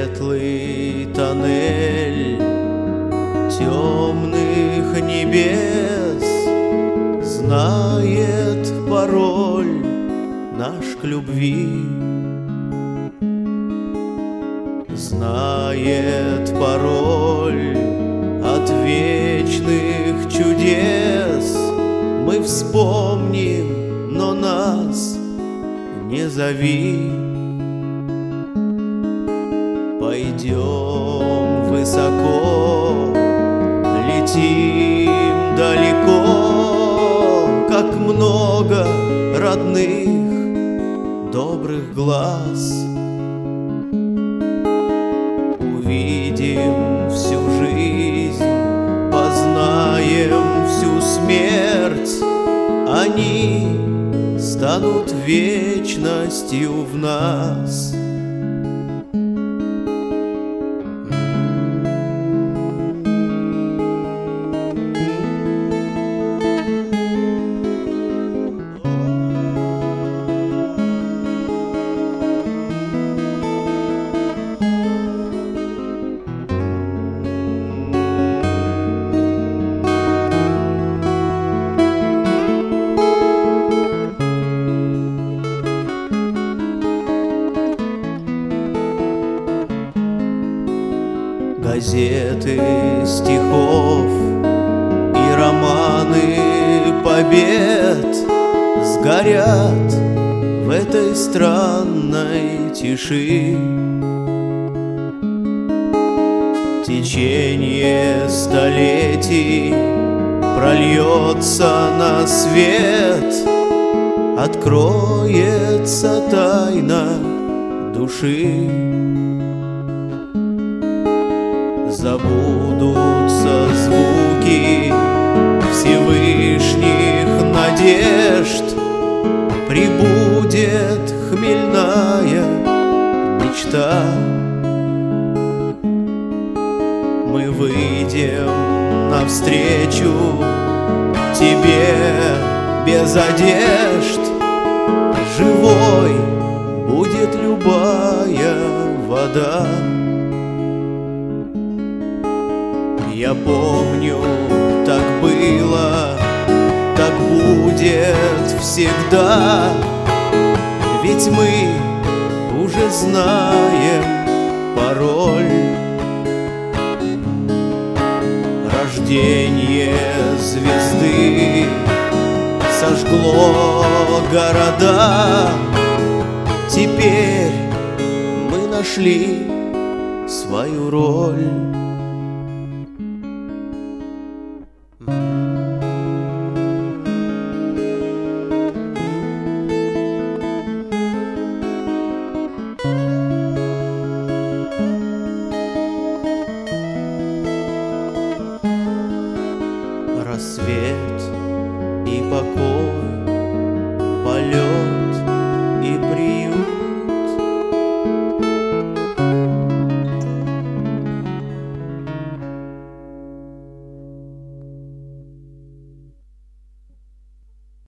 Светлый тоннель темных небес знает пароль наш к любви, знает пароль от вечных чудес. Мы вспомним, но нас не зови. Пойдем высоко, летим далеко, как много родных добрых глаз. Увидим всю жизнь, познаем всю смерть, они станут вечностью в нас. Газеты стихов и романы побед сгорят в этой странной тиши. Течение столетий прольется на свет, откроется тайна души. Забудутся звуки Всевышних надежд, прибудет хмельная мечта. Мы выйдем навстречу тебе без одежд, живой будет любая вода. Я помню, так было, так будет всегда, ведь мы уже знаем пароль. Рождение звезды сожгло города, теперь мы нашли свою роль.